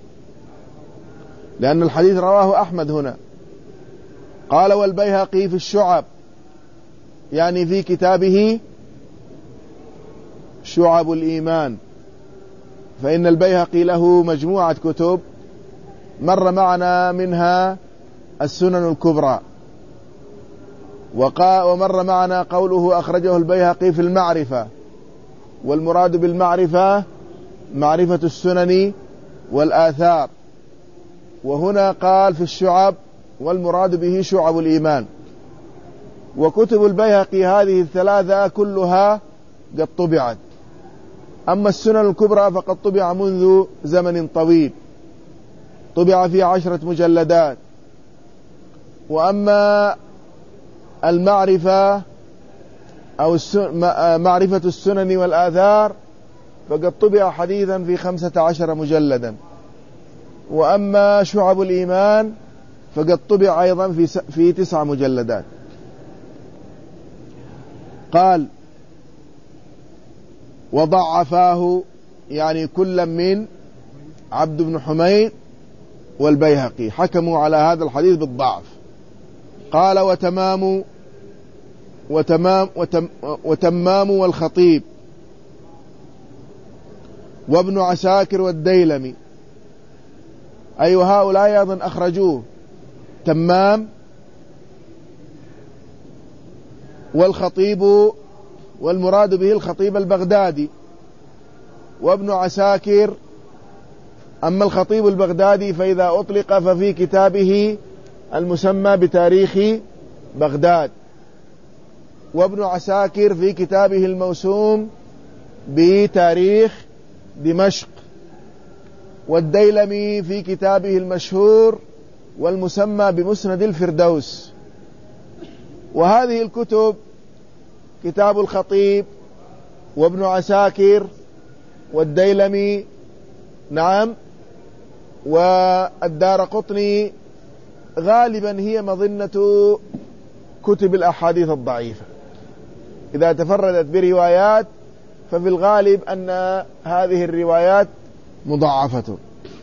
لأن الحديث رواه أحمد هنا. قال: والبيهقي في الشعب، يعني في كتابه شعب الإيمان، فإن البيهقي له مجموعة كتب مر معنا منها السنن الكبرى، ومر معنا قوله أخرجه البيهقي في المعرفة، والمراد بالمعرفة معرفة السنن والآثار، وهنا قال في الشعب والمراد به شعب الإيمان. وكتب البيهقي هذه الثلاثة كلها قد طبعت، أما السنن الكبرى فقد طبع منذ زمن طويل، طبع في 10 مجلدات. وأما المعرفة أو معرفة السنن والآثار فقد طبع حديثا في 15 مجلدا. وأما شعب الإيمان فقد طبع أيضا في 9 مجلدات. قال: وضعفاه، يعني كل من عبد بن حميد والبيهقي حكموا على هذا الحديث بالضعف. قال وتمام والخطيب وابن عساكر والديلمي، أي هؤلاء أيضا أخرجوه. تمام والخطيب، والمراد به الخطيب البغدادي، وابن عساكر. أما الخطيب البغدادي فإذا أطلق ففي كتابه المسمى بتاريخ بغداد، وابن عساكر في كتابه الموسوم بتاريخ دمشق، والديلمي في كتابه المشهور والمسمى بمسند الفردوس. وهذه الكتب كتاب الخطيب وابن عساكر والديلمي، نعم، والدارقطني، غالبا هي مظنة كتب الأحاديث الضعيفة. إذا تفردت بروايات ففي الغالب أن هذه الروايات مضاعفة.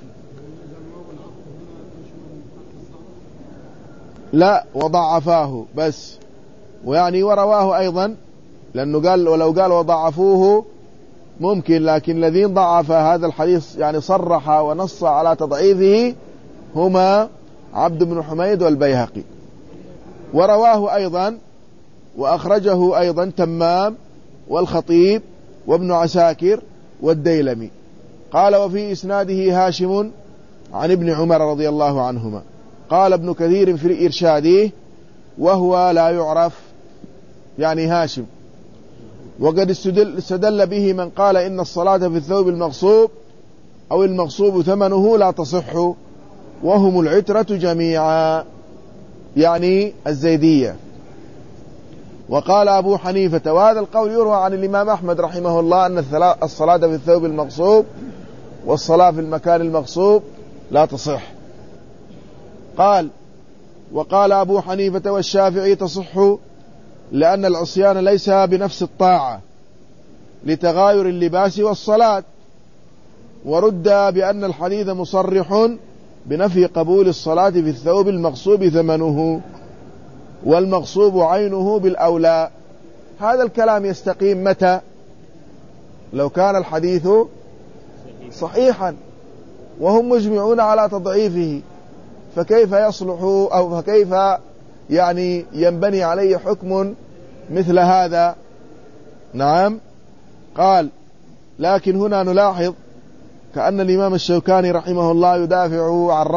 لا، وضعفاه بس، ويعني ورواه أيضا، لأنه قال ولو قال وضعفوه ممكن، لكن الذين ضعف هذا الحديث يعني صرح ونص على تضعيفه هما عبد بن حميد والبيهقي. ورواه أيضا وأخرجه أيضا تمام والخطيب وابن عساكر والديلمي. قال وفي إسناده هاشم عن ابن عمر رضي الله عنهما. قال ابن كثير في إرشاده وهو لا يعرف، يعني هاشم، وقد استدل به من قال إن الصلاة في الثوب المغصوب أو المغصوب ثمنه لا تصح، وهم العترة جميعا، يعني الزيدية. وقال أبو حنيفة، وهذا القول يروى عن الإمام أحمد رحمه الله، أن الصلاة في الثوب المغصوب والصلاة في المكان المغصوب لا تصح. قال وقال أبو حنيفة والشافعي تصح، لأن العصيان ليس بنفس الطاعة لتغاير اللباس والصلاة. ورد بأن الحديث مصرح بنفي قبول الصلاة في الثوب المغصوب ثمنه والمغصوب عينه بالأولى. هذا الكلام يستقيم متى؟ لو كان الحديث صحيحا وهم مجمعون على تضعيفه، فكيف يصلح أو فكيف يعني ينبني عليه حكم مثل هذا؟ نعم. قال لكن هنا نلاحظ كأن الإمام الشوكاني رحمه الله يدافع عن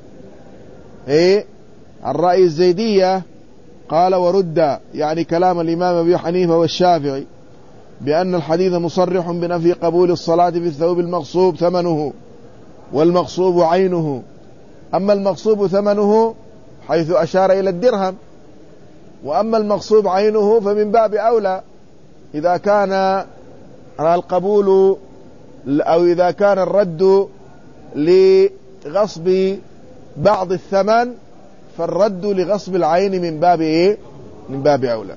رأي الزيدية. قال ورد، يعني كلام الإمام أبي حنيفة والشافعي، بأن الحديث مصرح بنفي قبول الصلاة في الثوب المغصوب ثمنه والمغصوب عينه. أما المغصوب ثمنه حيث أشار إلى الدرهم، وأما المغصوب عينه فمن باب أولى إذا كان القبول أو إذا كان الرد لغصب بعض الثمن، فالرد لغصب العين من باب من باب أولى.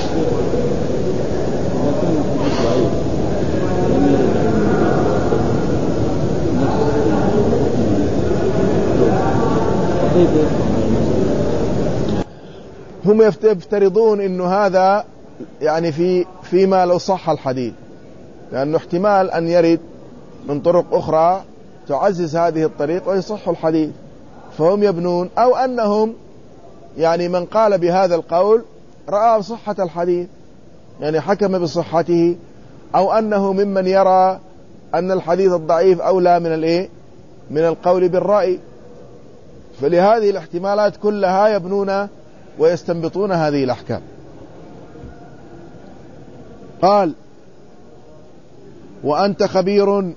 هم يفترضون إنه هذا يعني فيما لو صح الحديث، لأنه احتمال أن يرد من طرق أخرى تعزز هذه الطريق ويصح الحديث، فهم يبنون، أو أنهم يعني من قال بهذا القول رأى صحة الحديث يعني حكم بصحته، أو أنه ممن يرى أن الحديث الضعيف أولى من القول بالرأي. فلهذه الاحتمالات كلها يبنون ويستنبطون هذه الأحكام. قال وأنت خبير،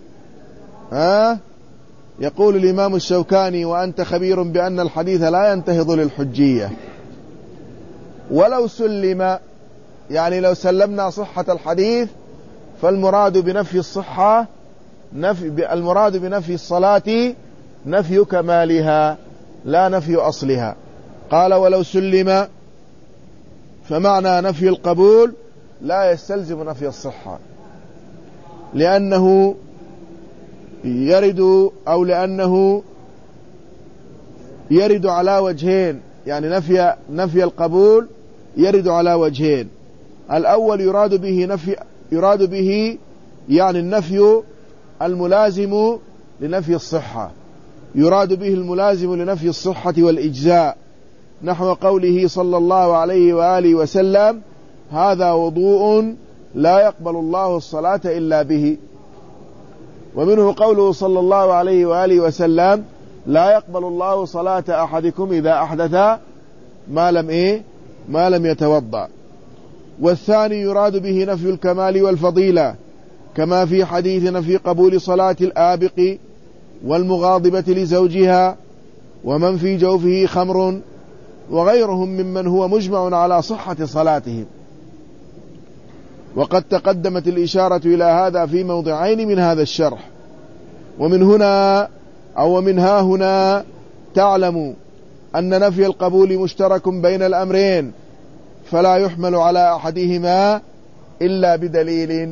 يقول الإمام الشوكاني وأنت خبير بأن الحديث لا ينتهض للحجية ولو سلم، يعني لو سلمنا صحة الحديث فالمراد بنفي الصحة المراد بنفي الصلاة نفي كمالها لا نفي أصلها. قال ولو سلم فمعنى نفي القبول لا يستلزم نفي الصحة، لأنه يرد على وجهين يعني نفي القبول يرد على وجهين. الأول يراد به يعني النفي الملازم لنفي الصحة، يراد به الملازم لنفي الصحة والإجزاء، نحو قوله صلى الله عليه وآله وسلم: هذا وضوء لا يقبل الله الصلاة إلا به. ومنه قوله صلى الله عليه وآله وسلم: لا يقبل الله صلاة أحدكم إذا أحدث ما لم يتوضأ. والثاني يراد به نفي الكمال والفضيلة، كما في حديث نفي قبول صلاة الآبق والمغاضبة لزوجها ومن في جوفه خمر وغيرهم ممن هو مجمع على صحة صلاتهم. وقد تقدمت الإشارة إلى هذا في موضعين من هذا الشرح. ومن ها هنا تعلم أن نفي القبول مشترك بين الأمرين، فلا يحمل على أحدهما إلا بدليل.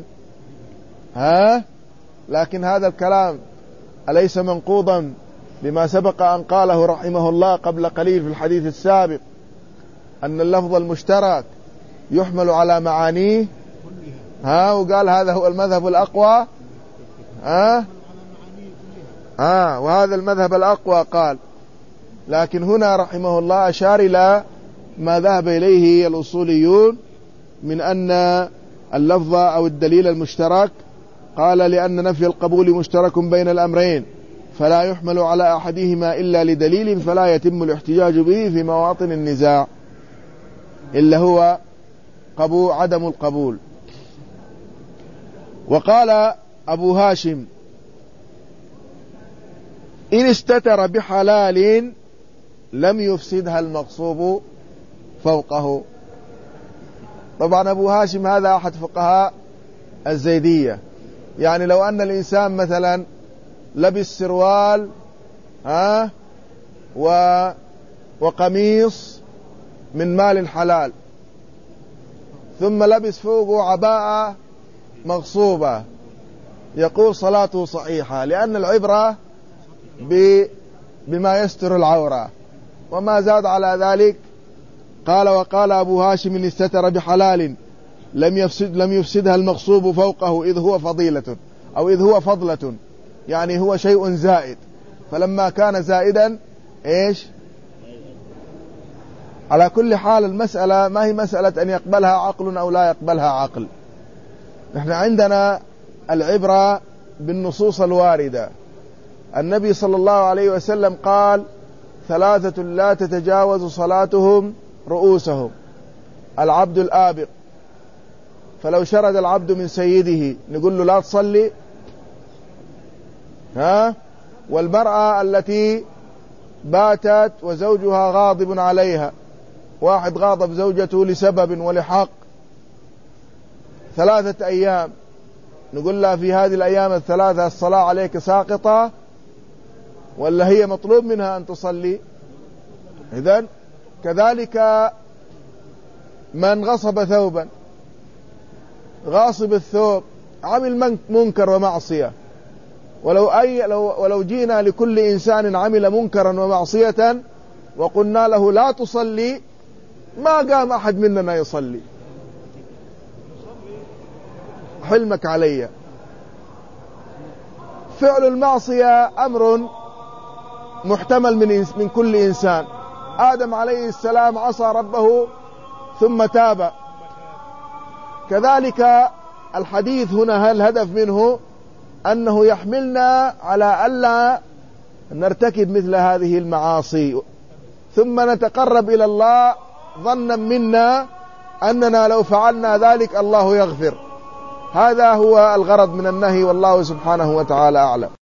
لكن هذا الكلام أليس منقوضا بما سبق أن قاله رحمه الله قبل قليل في الحديث السابق، أن اللفظ المشترك يحمل على معانيه؟ وقال هذا هو المذهب الأقوى. وهذا المذهب الأقوى قال. لكن هنا رحمه الله أشار إلى ما ذهب إليه الأصوليون من أن اللفظ أو الدليل المشترك، قال لأن نفي القبول مشترك بين الأمرين فلا يحمل على أحدهما إلا لدليل فلا يتم الاحتجاج به في مواطن النزاع، إلا هو عدم القبول. وقال أبو هاشم: إن استتر بحلال لم يفسدها المغصوب فوقه. طبعا أبو هاشم هذا أحد فقهاء الزيدية، يعني لو أن الإنسان مثلا لبس سروال وقميص من مال حلال، ثم لبس فوقه عباءة مغصوبة، يقول صلاته صحيحة، لأن العبرة بما يستر العورة. وما زاد على ذلك قال: وقال أبو هاشم: إن استتر بحلال لم يفسدها المغصوب فوقه، إذ هو فضيلة أو إذ هو فضلة، يعني هو شيء زائد، فلما كان زائدا على كل حال المسألة ما هي مسألة أن يقبلها عقل أو لا يقبلها عقل. نحن عندنا العبرة بالنصوص الواردة. النبي صلى الله عليه وسلم قال: 3 لا تتجاوز صلاتهم رؤوسهم: العبد الآبق، فلو شرد العبد من سيده نقول له لا تصلي، والمرأة التي باتت وزوجها غاضب عليها، واحد غاضب زوجته لسبب ولحق 3 أيام، نقول لها في هذه الأيام 3 الصلاة عليك ساقطة ولا هي مطلوب منها أن تصلي؟ إذن كذلك من غصب ثوبا، غاصب الثوب عمل منكر ومعصية، ولو جينا لكل إنسان عمل منكرا ومعصية وقلنا له لا تصلي، ما قام أحد مننا يصلي. حلمك علي. فعل المعصية أمر محتمل من كل إنسان. آدم عليه السلام عصى ربه ثم تاب. كذلك الحديث هنا الهدف منه أنه يحملنا على ألا نرتكب مثل هذه المعاصي، ثم نتقرب إلى الله ظنا منا أننا لو فعلنا ذلك الله يغفر. هذا هو الغرض من النهي، والله سبحانه وتعالى أعلم.